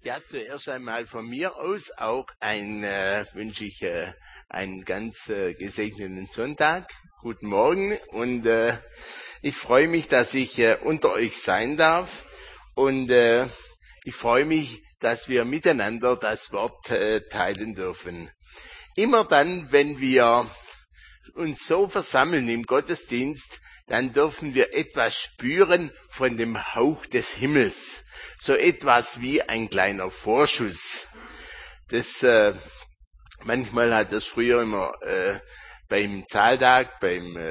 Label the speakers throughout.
Speaker 1: Ja, zuerst einmal von mir aus auch wünsche ich einen ganz gesegneten Sonntag. Guten Morgen und ich freue mich, dass ich unter euch sein darf und ich freue mich, dass wir miteinander das Wort teilen dürfen. Immer dann, wenn wir uns so versammeln im Gottesdienst, dann dürfen wir etwas spüren von dem Hauch des Himmels. So etwas wie ein kleiner Vorschuss. Manchmal hat das früher immer beim Zahltag,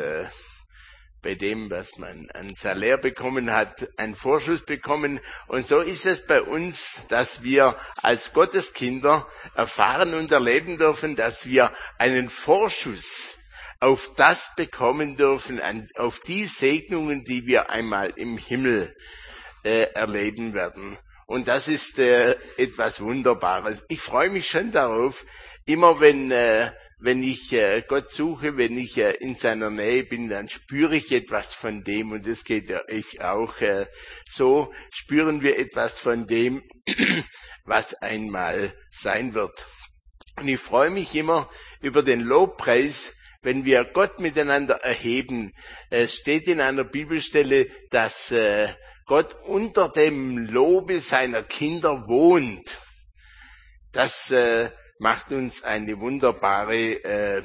Speaker 1: bei dem, was man an Salär bekommen hat, einen Vorschuss bekommen. Und so ist es bei uns, dass wir als Gotteskinder erfahren und erleben dürfen, dass wir einen Vorschuss auf das bekommen dürfen, auf die Segnungen, die wir einmal im Himmel erleben werden. Und das ist etwas Wunderbares. Ich freue mich schon darauf, immer wenn ich Gott suche, wenn ich in seiner Nähe bin, dann spüre ich etwas von dem. Und das geht ja ich auch so, spüren wir etwas von dem, was einmal sein wird. Und ich freue mich immer über den Lobpreis, wenn wir Gott miteinander erheben. Es steht in einer Bibelstelle, dass Gott unter dem Lobe seiner Kinder wohnt. Das macht uns eine wunderbare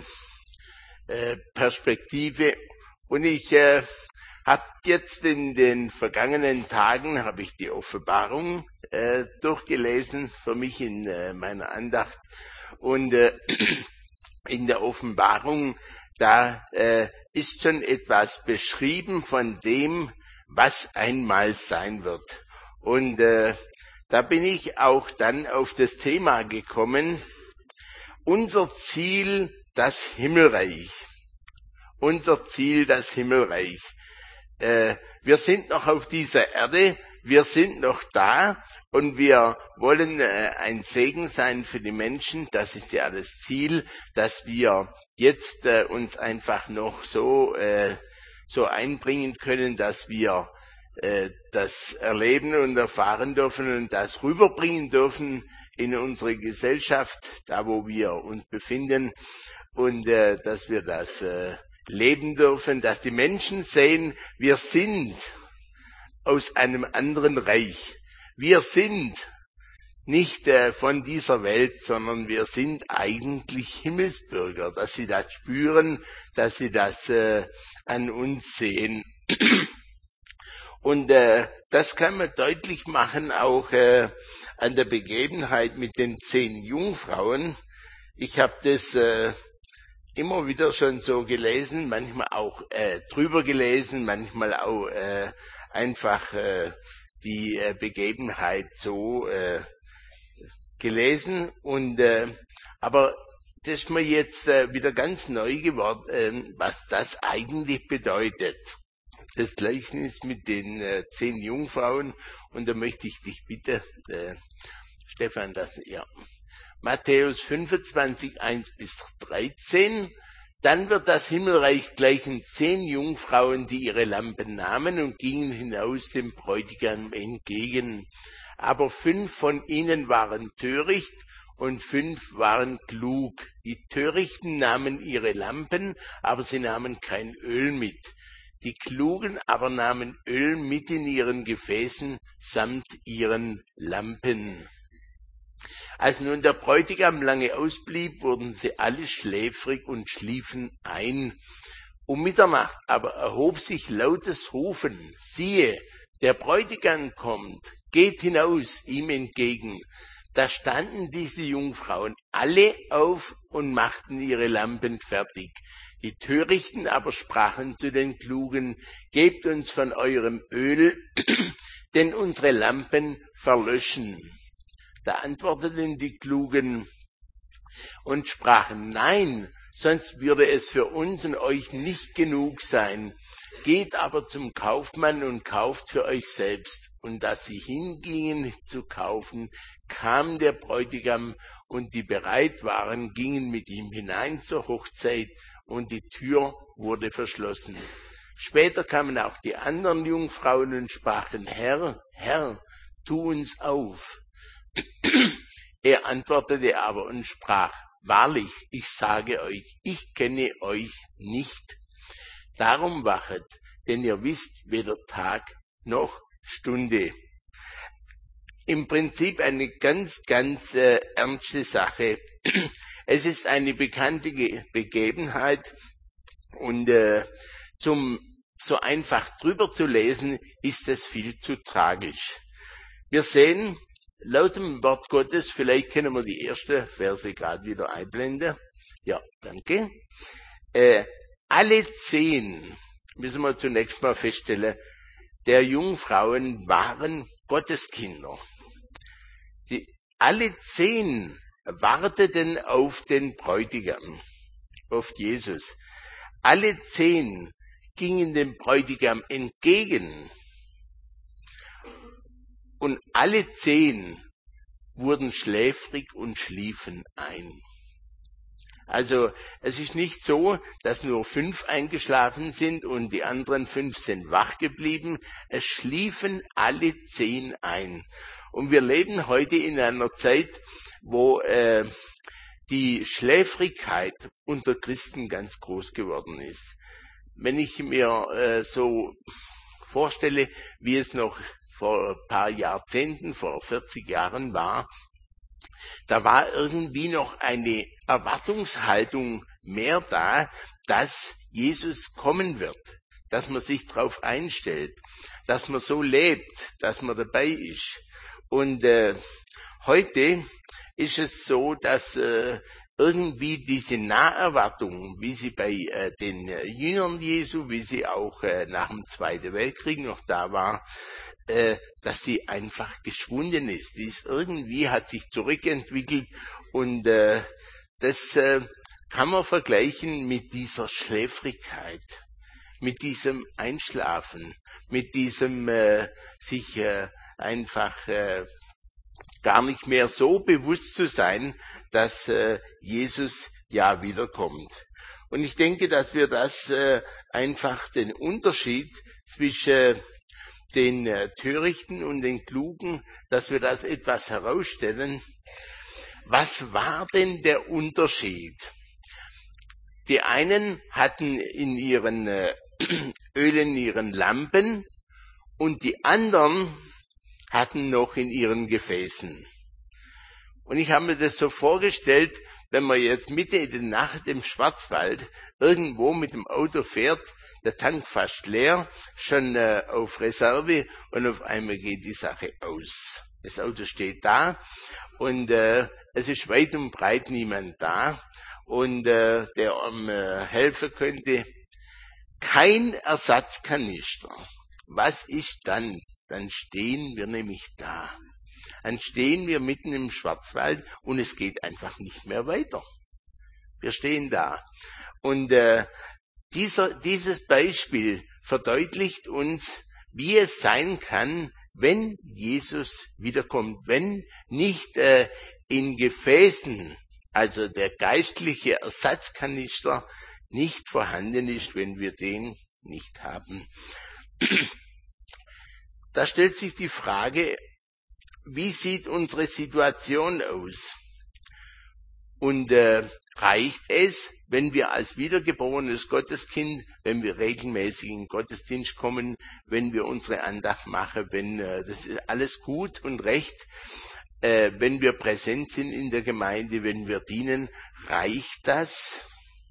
Speaker 1: Perspektive. Und ich habe jetzt in den vergangenen Tagen habe ich die Offenbarung durchgelesen für mich in meiner Andacht. Und in der Offenbarung, da ist schon etwas beschrieben von dem, was einmal sein wird. Und da bin ich auch dann auf das Thema gekommen, unser Ziel, das Himmelreich. Unser Ziel, das Himmelreich. Wir sind noch auf dieser Erde, wir sind noch da und wir wollen ein Segen sein für die Menschen. Das ist ja das Ziel, dass wir jetzt uns einfach noch so einbringen können, dass wir das erleben und erfahren dürfen und das rüberbringen dürfen in unsere Gesellschaft, da wo wir uns befinden, und dass wir das leben dürfen, dass die Menschen sehen, wir sind aus einem anderen Reich. Wir sind nicht von dieser Welt, sondern wir sind eigentlich Himmelsbürger, dass sie das spüren, dass sie das an uns sehen. Und das kann man deutlich machen auch an der Begebenheit mit den 10 Jungfrauen. Ich habe das immer wieder schon so gelesen, manchmal auch drüber gelesen, manchmal auch einfach die Begebenheit so gelesen. Und aber das ist mir jetzt wieder ganz neu geworden, was das eigentlich bedeutet. Das Gleichnis mit den 10 Jungfrauen. Und da möchte ich dich bitten, Stefan, Matthäus 25, 1-13. Dann wird das Himmelreich gleichen 10 Jungfrauen, die ihre Lampen nahmen und gingen hinaus dem Bräutigam entgegen. Aber 5 von ihnen waren töricht und 5 waren klug. Die Törichten nahmen ihre Lampen, aber sie nahmen kein Öl mit. Die Klugen aber nahmen Öl mit in ihren Gefäßen samt ihren Lampen. Als nun der Bräutigam lange ausblieb, wurden sie alle schläfrig und schliefen ein. Um Mitternacht aber erhob sich lautes Rufen. Siehe, der Bräutigam kommt, geht hinaus ihm entgegen. Da standen diese Jungfrauen alle auf und machten ihre Lampen fertig. Die Törichten aber sprachen zu den Klugen, gebt uns von eurem Öl, denn unsere Lampen verlöschen. Da antworteten die Klugen und sprachen, nein, sonst würde es für uns und euch nicht genug sein. Geht aber zum Kaufmann und kauft für euch selbst. Und dass sie hingingen zu kaufen, kam der Bräutigam, und die bereit waren, gingen mit ihm hinein zur Hochzeit, und die Tür wurde verschlossen. Später kamen auch die anderen Jungfrauen und sprachen, Herr, Herr, tu uns auf. Er antwortete aber und sprach, wahrlich, ich sage euch, ich kenne euch nicht. Darum wachet, denn ihr wisst weder Tag noch Stunde. Im Prinzip eine ganz ernste Sache. Es ist eine bekannte Begebenheit und so einfach drüber zu lesen, ist es viel zu tragisch. Wir sehen, laut dem Wort Gottes, vielleicht können wir die erste Verse gerade wieder einblenden. Ja, danke. Alle 10, müssen wir zunächst mal feststellen, der Jungfrauen waren Gotteskinder. Alle 10 warteten auf den Bräutigam, auf Jesus. Alle 10 gingen dem Bräutigam entgegen. Und alle 10 wurden schläfrig und schliefen ein. Also es ist nicht so, dass nur 5 eingeschlafen sind und die anderen 5 sind wach geblieben. Es schliefen alle 10 ein. Und wir leben heute in einer Zeit, wo die Schläfrigkeit unter Christen ganz groß geworden ist. Wenn ich mir so vorstelle, wie es noch vor ein paar Jahrzehnten, vor 40 Jahren war, da war irgendwie noch eine Erwartungshaltung mehr da, dass Jesus kommen wird, dass man sich darauf einstellt, dass man so lebt, dass man dabei ist. Und heute ist es so, dass irgendwie diese Naherwartung, wie sie bei den Jüngern Jesu, wie sie auch nach dem Zweiten Weltkrieg noch da war, dass die einfach geschwunden ist. Die ist irgendwie, hat sich zurückentwickelt und das kann man vergleichen mit dieser Schläfrigkeit, mit diesem Einschlafen, mit diesem sich einfach gar nicht mehr so bewusst zu sein, dass Jesus ja wiederkommt. Und ich denke, dass wir das einfach den Unterschied zwischen den Törichten und den Klugen, dass wir das etwas herausstellen. Was war denn der Unterschied? Die einen hatten in ihren Ölen ihren Lampen und die anderen hatten noch in ihren Gefäßen. Und ich habe mir das so vorgestellt, wenn man jetzt Mitte in der Nacht im Schwarzwald irgendwo mit dem Auto fährt, der Tank fast leer, schon auf Reserve und auf einmal geht die Sache aus. Das Auto steht da und es ist weit und breit niemand da und der helfen könnte. Kein Ersatzkanister. Was ist dann? Dann stehen wir nämlich da. Dann stehen wir mitten im Schwarzwald und es geht einfach nicht mehr weiter. Wir stehen da. Und dieses Beispiel verdeutlicht uns, wie es sein kann, wenn Jesus wiederkommt, wenn nicht in Gefäßen, also der geistliche Ersatzkanister, nicht vorhanden ist, wenn wir den nicht haben. Da stellt sich die Frage, wie sieht unsere Situation aus? Und reicht es, wenn wir als wiedergeborenes Gotteskind, wenn wir regelmäßig in den Gottesdienst kommen, wenn wir unsere Andacht machen, wenn das ist alles gut und recht, wenn wir präsent sind in der Gemeinde, wenn wir dienen, reicht das?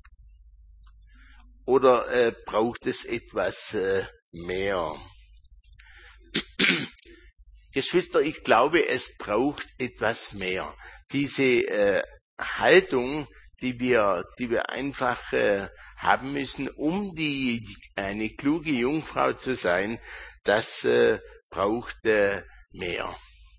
Speaker 1: Oder braucht es etwas mehr? Geschwister, ich glaube, es braucht etwas mehr. Diese Haltung, die wir einfach haben müssen, um eine kluge Jungfrau zu sein, das braucht mehr.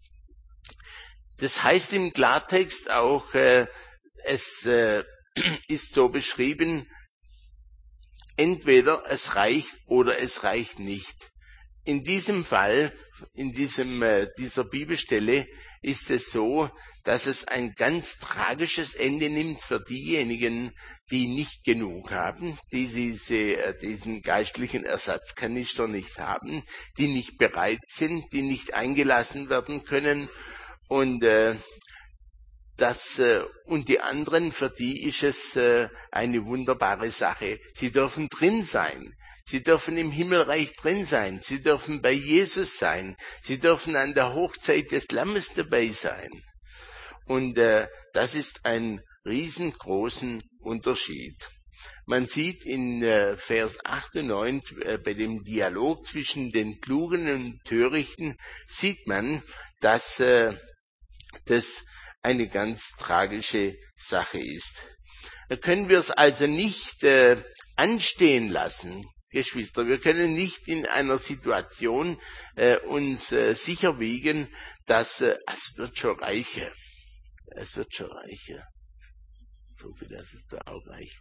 Speaker 1: Das heißt im Klartext auch, es ist so beschrieben, entweder es reicht oder es reicht nicht. In diesem Fall, in dieser Bibelstelle ist es so, dass es ein ganz tragisches Ende nimmt für diejenigen, die nicht genug haben, die diesen geistlichen Ersatzkanister nicht haben, die nicht bereit sind, die nicht eingelassen werden können. Und und die anderen, für die ist es eine wunderbare Sache. Sie dürfen drin sein. Sie dürfen im Himmelreich drin sein. Sie dürfen bei Jesus sein. Sie dürfen an der Hochzeit des Lammes dabei sein. Und das ist ein riesengroßen Unterschied. Man sieht in Vers 8 und 9 bei dem Dialog zwischen den Klugen und Törichten, sieht man, dass das eine ganz tragische Sache ist. Da können wir es also nicht anstehen lassen, Geschwister. Wir können nicht in einer Situation uns sicher wiegen, dass es wird schon reichen. Es wird schon reichen. So viel, dass es da auch reicht.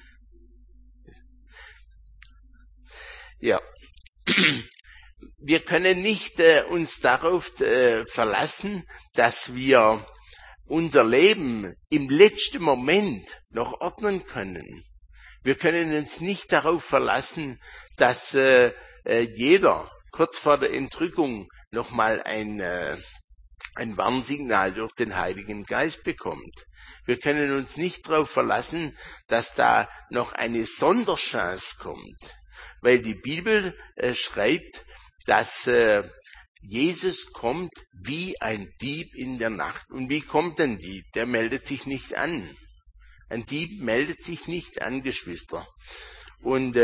Speaker 1: Ja. Wir können nicht uns darauf verlassen, dass wir unser Leben im letzten Moment noch ordnen können. Wir können uns nicht darauf verlassen, dass jeder kurz vor der Entrückung nochmal ein Warnsignal durch den Heiligen Geist bekommt. Wir können uns nicht darauf verlassen, dass da noch eine Sonderchance kommt, weil die Bibel schreibt, dass Jesus kommt wie ein Dieb in der Nacht. Und wie kommt ein Dieb? Der meldet sich nicht an. Ein Dieb meldet sich nicht an, Geschwister. Und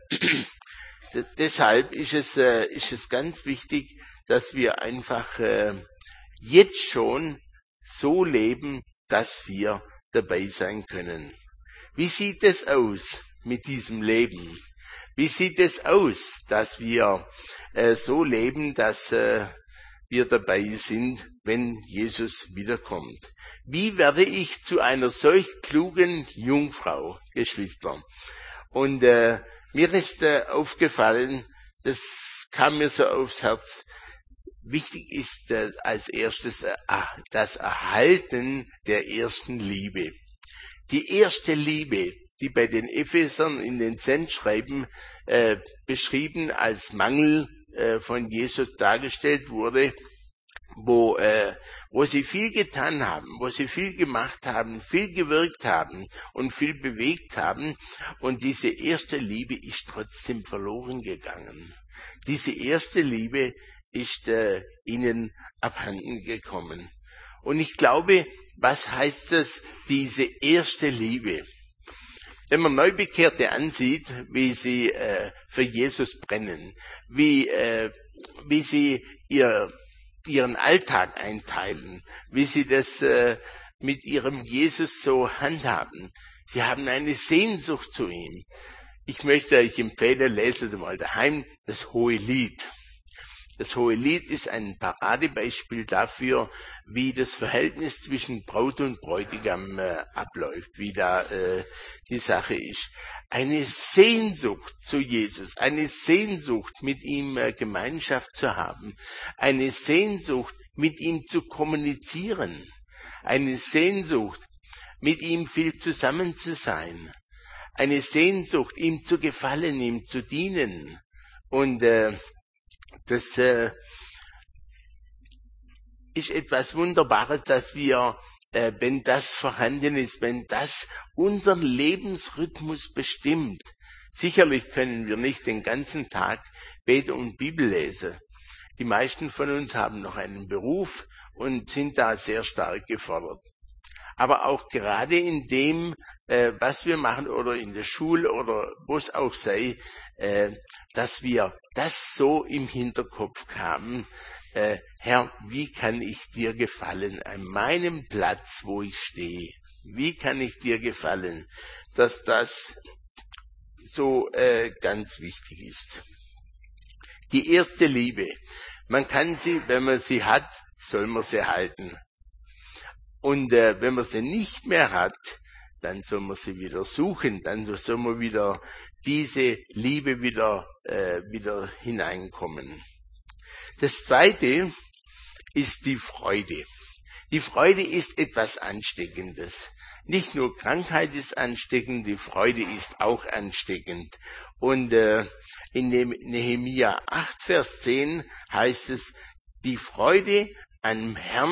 Speaker 1: deshalb ist es ganz wichtig, dass wir einfach jetzt schon so leben, dass wir dabei sein können. Wie sieht es aus mit diesem Leben? Wie sieht es aus, dass wir so leben, dass wir dabei sind, wenn Jesus wiederkommt? Wie werde ich zu einer solch klugen Jungfrau, Geschwister? Und mir ist aufgefallen, das kam mir so aufs Herz, wichtig ist als erstes das Erhalten der ersten Liebe. Die erste Liebe, die bei den Ephesern in den Sendschreiben beschrieben als Mangel von Jesus dargestellt wurde, wo sie viel getan haben, wo sie viel gemacht haben, viel gewirkt haben und viel bewegt haben, und diese erste Liebe ist trotzdem verloren gegangen. Diese erste Liebe ist ihnen abhanden gekommen. Und ich glaube, was heißt das, diese erste Liebe? Wenn man Neubekehrte ansieht, wie sie für Jesus brennen, wie sie ihren Alltag einteilen, wie sie das mit ihrem Jesus so handhaben. Sie haben eine Sehnsucht zu ihm. Ich möchte euch empfehlen, leset mal daheim das Hohelied. Das Hohelied ist ein Paradebeispiel dafür, wie das Verhältnis zwischen Braut und Bräutigam abläuft, wie da die Sache ist. Eine Sehnsucht zu Jesus, eine Sehnsucht, mit ihm Gemeinschaft zu haben, eine Sehnsucht, mit ihm zu kommunizieren, eine Sehnsucht, mit ihm viel zusammen zu sein, eine Sehnsucht, ihm zu gefallen, ihm zu dienen. Und das ist etwas Wunderbares, dass wir, wenn das vorhanden ist, wenn das unseren Lebensrhythmus bestimmt. Sicherlich können wir nicht den ganzen Tag beten und Bibel lesen. Die meisten von uns haben noch einen Beruf und sind da sehr stark gefordert. Aber auch gerade in dem, was wir machen, oder in der Schule oder wo es auch sei, dass wir das so im Hinterkopf haben, Herr, wie kann ich dir gefallen an meinem Platz, wo ich stehe? Wie kann ich dir gefallen? Dass das so ganz wichtig ist. Die erste Liebe. Man kann sie, wenn man sie hat, soll man sie halten. Und wenn man sie nicht mehr hat, dann soll man sie wieder suchen, dann soll man wieder diese Liebe wieder hineinkommen. Das zweite ist die Freude. Die Freude ist etwas Ansteckendes. Nicht nur Krankheit ist ansteckend, die Freude ist auch ansteckend. Und in dem Nehemia 8, Vers 10 heißt es, die Freude am Herrn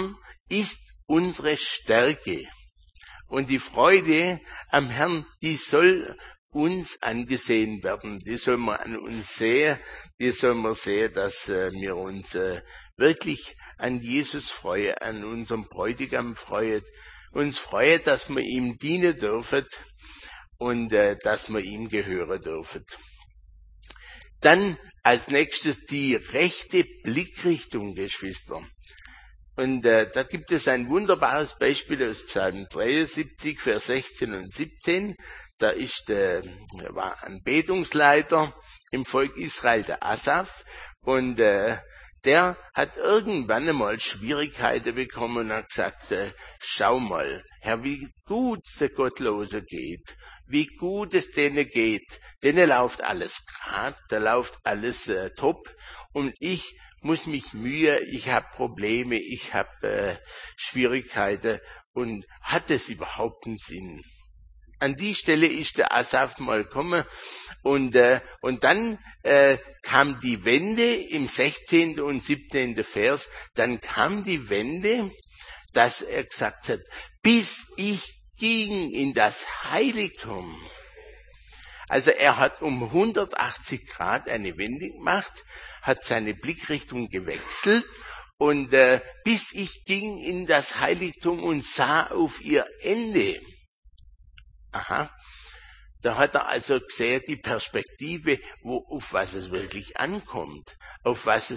Speaker 1: ist unsere Stärke. Und die Freude am Herrn, die soll uns angesehen werden. Die soll man an uns sehen. Die soll man sehen, dass wir uns wirklich an Jesus freuen, an unserem Bräutigam freuen. Uns freuen, dass wir ihm dienen dürfen und dass wir ihm gehören dürfen. Dann als nächstes die rechte Blickrichtung, Geschwister. Und da gibt es ein wunderbares Beispiel aus Psalm 73, Vers 16 und 17. Da war ein Betungsleiter im Volk Israel, der Asaf, und der hat irgendwann einmal Schwierigkeiten bekommen und hat gesagt, schau mal, Herr, wie gut's der Gottlosen geht, wie gut es denen geht, denen läuft alles grad, da läuft alles top, und ich muss mich mühe, ich habe Probleme, ich habe Schwierigkeiten, und hat es überhaupt einen Sinn? An die Stelle ist der Asaf mal gekommen, und dann kam die Wende im 16. und 17. Vers, dann kam die Wende, dass er gesagt hat, bis ich ging in das Heiligtum. Also er hat um 180 Grad eine Wende gemacht, hat seine Blickrichtung gewechselt, und bis ich ging in das Heiligtum und sah auf ihr Ende. Aha. Da hat er also gesehen, die Perspektive, auf was es wirklich ankommt, auf was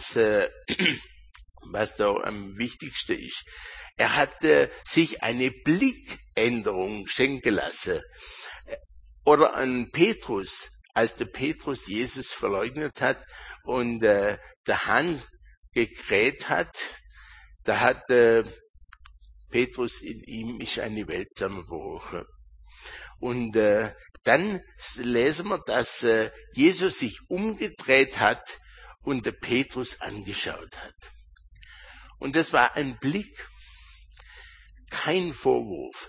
Speaker 1: da am wichtigsten ist. Er hat sich eine Blickänderung schenken lassen. Oder an Petrus, als der Petrus Jesus verleugnet hat und der Hahn gekräht hat, da hat Petrus, in ihm ist eine Welt zusammengebrochen. Und dann lesen wir, dass Jesus sich umgedreht hat und der Petrus angeschaut hat. Und das war ein Blick, kein Vorwurf,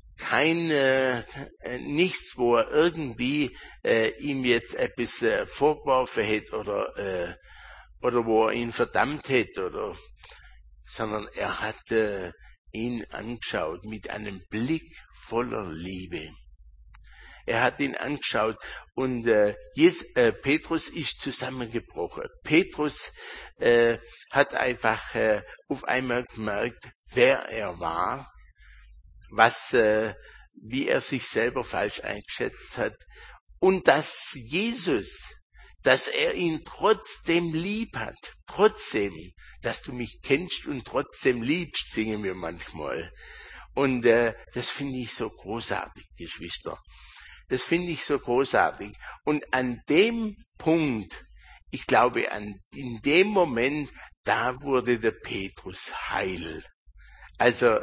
Speaker 1: nichts, wo er irgendwie ihm jetzt etwas vorgeworfen hätte oder wo er ihn verdammt hätte, sondern er hat ihn angeschaut mit einem Blick voller Liebe. Er hat ihn angeschaut, und Petrus ist zusammengebrochen. Petrus hat einfach auf einmal gemerkt, wer er war, wie er sich selber falsch eingeschätzt hat, und dass er ihn trotzdem lieb hat. Trotzdem, dass du mich kennst und trotzdem liebst, singen wir manchmal. Und das finde ich so großartig, Geschwister. Das finde ich so großartig. Und an dem Punkt, ich glaube, in dem Moment, da wurde der Petrus heil. Also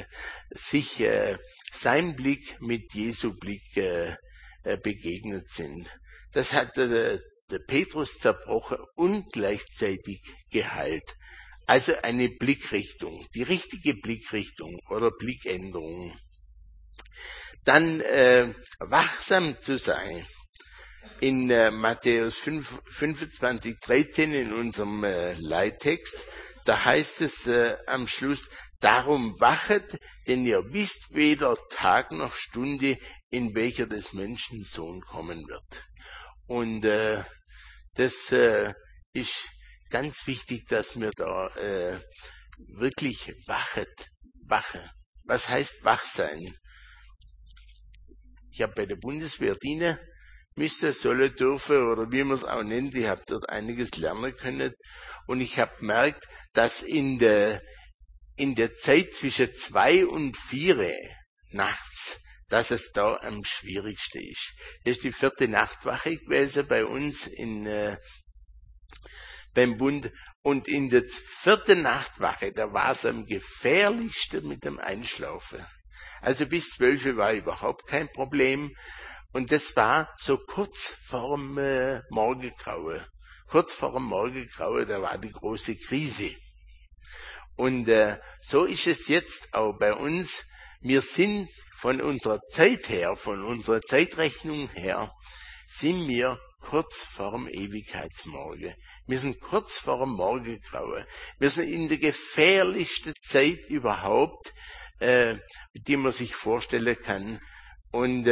Speaker 1: sein Blick mit Jesu Blick begegnet sind. Das hat der Petrus zerbrochen und gleichzeitig geheilt. Also eine Blickrichtung, die richtige Blickrichtung oder Blickänderung. Dann wachsam zu sein. In Matthäus 25,13 in unserem Leittext, da heißt es am Schluss, darum wachet, denn ihr wisst weder Tag noch Stunde, in welcher des Menschen Sohn kommen wird. Und das ist ganz wichtig, dass wir da wirklich wache. Was heißt wach sein? Ich habe bei der Bundeswehr dienen müssen, sollen, dürfen oder wie man es auch nennt. Ich habe dort einiges lernen können, und ich habe gemerkt, dass in der Zeit zwischen 2 und 4 nachts, dass es da am schwierigsten ist. Das ist die 4. Nachtwache gewesen bei uns beim Bund, und in der 4. Nachtwache, da war es am gefährlichsten mit dem Einschlafen. Also bis 12 war überhaupt kein Problem. Und das war so kurz vorm Morgengraue. Kurz vor dem Morgengraue, da war die große Krise. Und so ist es jetzt auch bei uns. Wir sind von unserer Zeit her, von unserer Zeitrechnung her, sind wir kurz vorm Ewigkeitsmorgen. Wir sind kurz vorm Morgengrauen. Wir sind in der gefährlichsten Zeit überhaupt, die man sich vorstellen kann. Und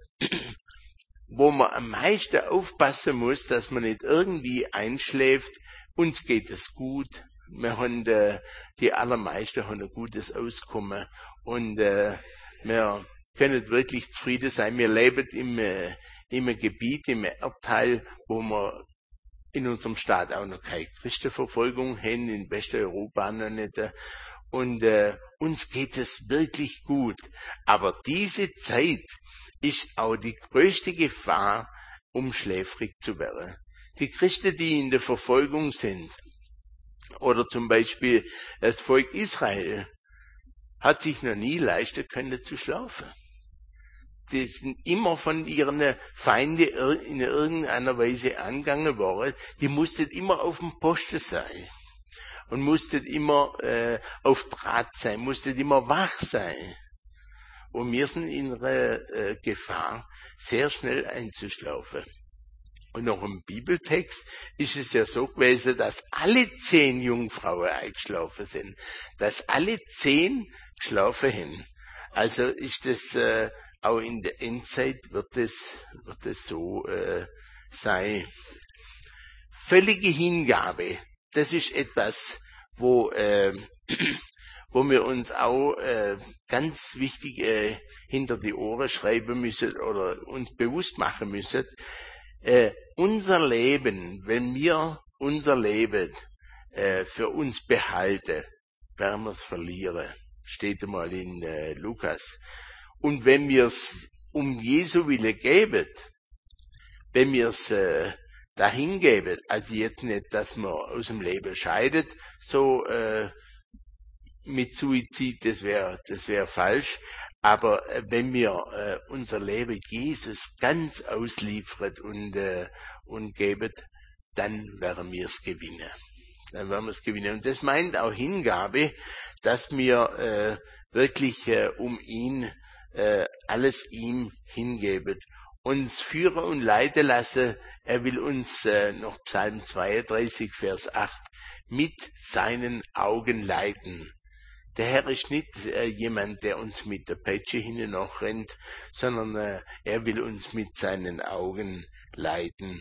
Speaker 1: wo man am meisten aufpassen muss, dass man nicht irgendwie einschläft. Uns geht es gut. Wir haben, die allermeisten haben ein gutes Auskommen. Und wir können wirklich zufrieden sein. Wir leben im Gebiet, im Erdteil, wo wir in unserem Staat auch noch keine Christenverfolgung haben, in Westeuropa noch nicht. Und uns geht es wirklich gut. Aber diese Zeit ist auch die größte Gefahr, um schläfrig zu werden. Die Christen, die in der Verfolgung sind, oder zum Beispiel das Volk Israel, hat sich noch nie leisten können zu schlafen. Die sind immer von ihren Feinden in irgendeiner Weise angegangen worden. Die mussten immer auf dem Posten sein. Und mussten immer auf Draht sein, mussten immer wach sein. Und wir sind in der Gefahr, sehr schnell einzuschlafen. Und noch im Bibeltext ist es ja so gewesen, dass alle 10 Jungfrauen eingeschlafen sind. Dass alle 10 geschlafen haben. Also ist das auch in der Endzeit wird es so sein. Völlige Hingabe. Das ist etwas, wo wir uns auch ganz wichtig hinter die Ohren schreiben müssen oder uns bewusst machen müssen. Unser Leben, wenn wir unser Leben für uns behalten, werden wir es verlieren. Steht einmal in Lukas. Und wenn wir es um Jesu Wille geben, wenn wir es dahin geben, also jetzt nicht, dass man aus dem Leben scheidet, so mit Suizid, das wäre falsch. Aber wenn wir unser Leben Jesus ganz ausliefern und geben, dann werden wir es gewinnen. Dann werden wir es gewinnen. Und das meint auch Hingabe, dass wir wirklich um ihn alles ihm hingeben, uns führen und leiten lassen. Er will uns noch Psalm 32, Vers 8 mit seinen Augen leiten. Der Herr ist nicht jemand, der uns mit der Peitsche hinten noch rennt, sondern er will uns mit seinen Augen leiten.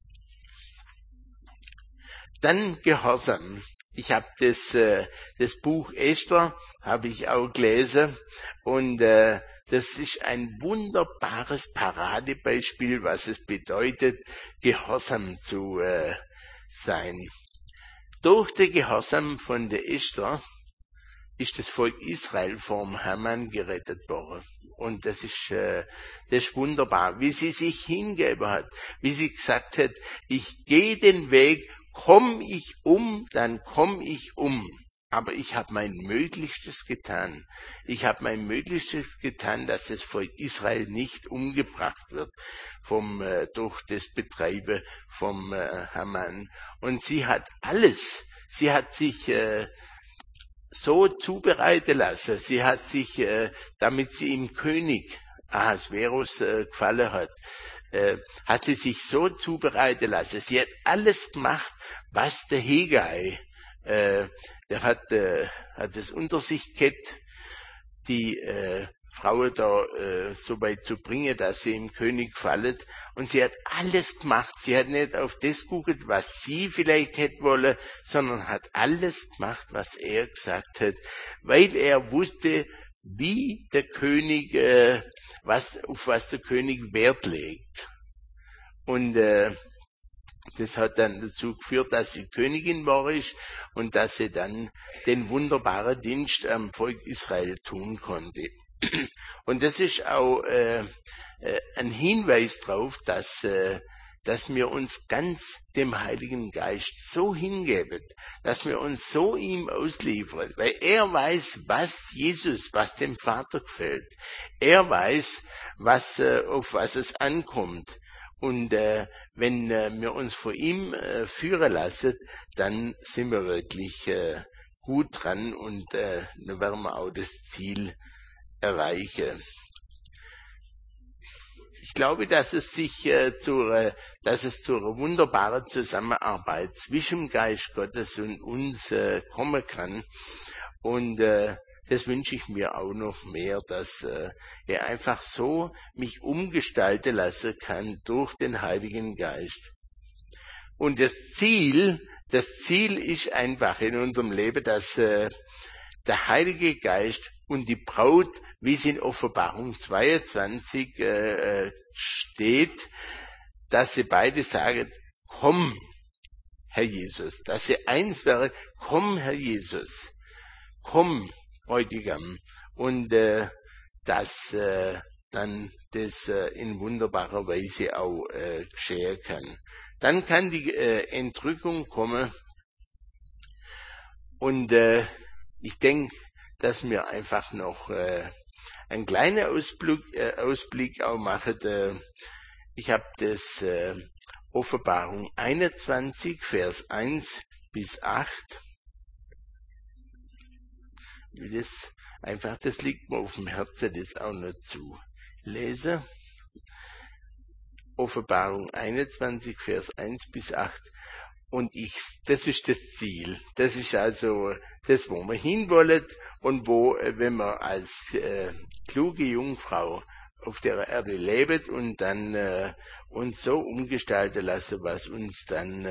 Speaker 1: Dann Gehorsam. Ich habe das Buch Esther habe ich auch gelesen und das ist ein wunderbares Paradebeispiel, was es bedeutet, gehorsam zu sein. Durch den Gehorsam von der Esther ist das Volk Israel vom Haman gerettet worden. Und das ist wunderbar, wie sie sich hingegeben hat, wie sie gesagt hat, ich gehe den Weg, komm ich um, dann komm ich um. Aber ich habe mein Möglichstes getan. Ich habe mein Möglichstes getan, dass das Volk Israel nicht umgebracht wird durch das Betreiben vom Haman. Und sie hat sich so zubereiten lassen. Sie hat sich, damit sie im König Ahasverus gefallen hat sie sich so zubereiten lassen. Sie hat alles gemacht, was der Hegai, der hat es unter sich gehabt, die Frauen da so weit zu bringen, dass sie im König gefallen. Und sie hat alles gemacht. Sie hat nicht auf das geguckt, was sie vielleicht hätte wollen, sondern hat alles gemacht, was er gesagt hat, weil er wusste, wie der König, auf was der König Wert legt. Und das hat dann dazu geführt, dass sie Königin war und dass sie dann den wunderbaren Dienst am Volk Israel tun konnte. Und das ist auch ein Hinweis darauf, dass wir uns ganz dem Heiligen Geist so hingeben, dass wir uns so ihm ausliefern, weil er weiß, was dem Vater gefällt. Er weiß, auf was es ankommt. Und wenn wir uns von ihm führen lassen, dann sind wir wirklich gut dran und dann werden wir auch das Ziel erreichen. ich glaube, dass es zu einer wunderbaren Zusammenarbeit zwischen dem Geist Gottes und uns kommen kann. Und das wünsche ich mir auch noch mehr, dass er einfach so mich umgestalten lassen kann durch den Heiligen Geist. Und das Ziel ist einfach in unserem Leben, dass der Heilige Geist und die Braut, wie es in Offenbarung 22 steht, dass sie beide sagen, komm, Herr Jesus, dass sie eins wären, komm, Herr Jesus, komm, Bräutigam, und dass dann das in wunderbarer Weise auch geschehen kann. Dann kann die Entrückung kommen, und ich denke, dass wir einfach noch einen kleinen Ausblick auch machen. Ich habe das Offenbarung 21, Vers 1 bis 8. Das liegt mir auf dem Herzen, das auch noch zu lesen. Offenbarung 21, Vers 1 bis 8. Und das ist das Ziel. Das ist also das, wo wir hinwollen und wo, wenn wir als kluge Jungfrau auf der Erde leben und dann uns so umgestalten lassen, was uns dann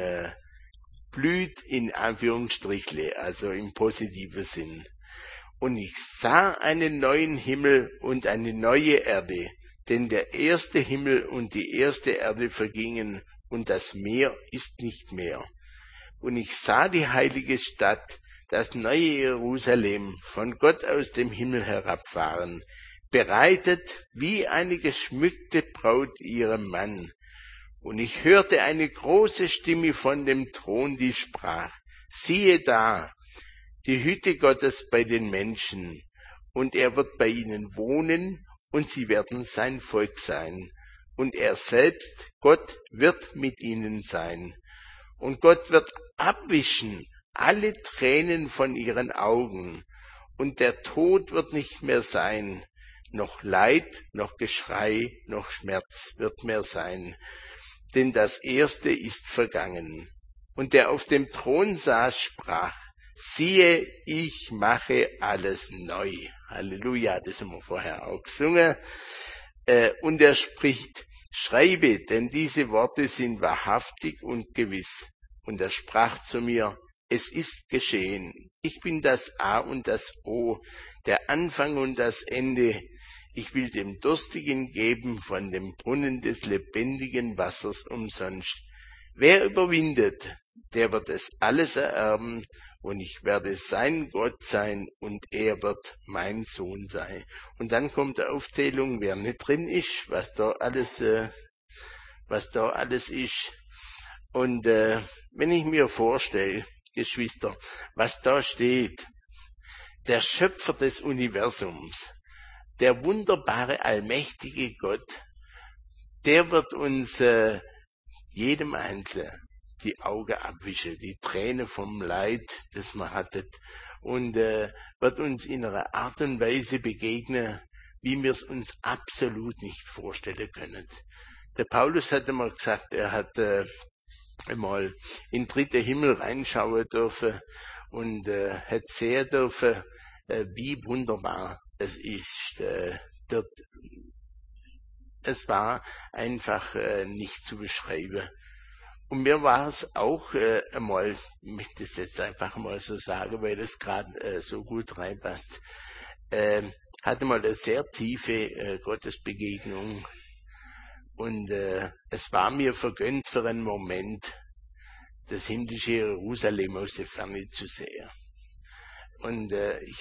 Speaker 1: blüht, in Anführungsstrichle, also im positiven Sinn. Und ich sah einen neuen Himmel und eine neue Erde, denn der erste Himmel und die erste Erde vergingen, und das Meer ist nicht mehr. Und ich sah die heilige Stadt, das neue Jerusalem, von Gott aus dem Himmel herabfahren, bereitet wie eine geschmückte Braut ihrem Mann. Und ich hörte eine große Stimme von dem Thron, die sprach, siehe da, die Hütte Gottes bei den Menschen, und er wird bei ihnen wohnen, und sie werden sein Volk sein. Und er selbst, Gott, wird mit ihnen sein. Und Gott wird abwischen alle Tränen von ihren Augen. Und der Tod wird nicht mehr sein. Noch Leid, noch Geschrei, noch Schmerz wird mehr sein. Denn das Erste ist vergangen. Und der auf dem Thron saß, sprach, siehe, ich mache alles neu. Halleluja, das haben wir vorher auch gesungen. Und er spricht, schreibe, denn diese Worte sind wahrhaftig und gewiss. Und er sprach zu mir, es ist geschehen. Ich bin das A und das O, der Anfang und das Ende. Ich will dem Durstigen geben von dem Brunnen des lebendigen Wassers umsonst. Wer überwindet, der wird es alles ererben, und ich werde sein Gott sein, und er wird mein Sohn sein. Und dann kommt die Aufzählung, wer nicht drin ist, was da alles ist. Und wenn ich mir vorstelle, Geschwister, was da steht, der Schöpfer des Universums, der wunderbare, allmächtige Gott, der wird uns jedem Einzelnen die Augen abwischen, die Tränen vom Leid, das man hattet, und wird uns in einer Art und Weise begegnen, wie wir es uns absolut nicht vorstellen können. Der Paulus hat einmal gesagt, er hat einmal in den 3. Himmel reinschauen dürfen und hat sehen dürfen, wie wunderbar es ist. Dort, es war einfach nicht zu beschreiben. Und mir war es auch einmal, ich möchte es jetzt einfach mal so sagen, weil es gerade so gut reinpasst, hatte mal eine sehr tiefe Gottesbegegnung. Und es war mir vergönnt für einen Moment, das himmlische Jerusalem aus der Ferne zu sehen. Und ich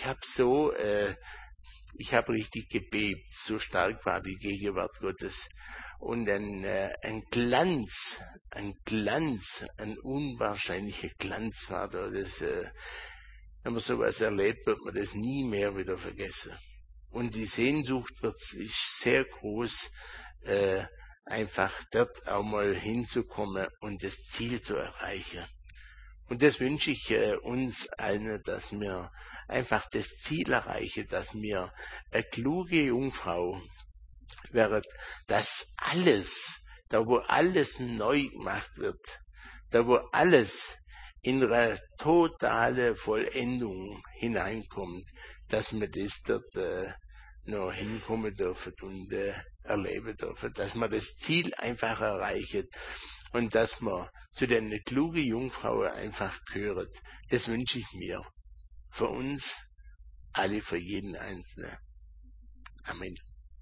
Speaker 1: habe richtig gebebt, so stark war die Gegenwart Gottes. Und ein Glanz, ein unwahrscheinlicher Glanz war da. Wenn man sowas erlebt, wird man das nie mehr wieder vergessen. Und die Sehnsucht ist sehr groß, einfach dort auch mal hinzukommen und das Ziel zu erreichen. Und das wünsche ich uns allen, dass wir einfach das Ziel erreichen, dass wir eine kluge Jungfrau während das alles, da wo alles neu gemacht wird, da wo alles in eine totale Vollendung hineinkommt, dass wir das dort noch hinkommen dürfen und erleben dürfen, dass wir das Ziel einfach erreichen und dass wir zu den klugen Jungfrauen einfach gehören. Das wünsche ich mir. Für uns alle, für jeden Einzelnen. Amen.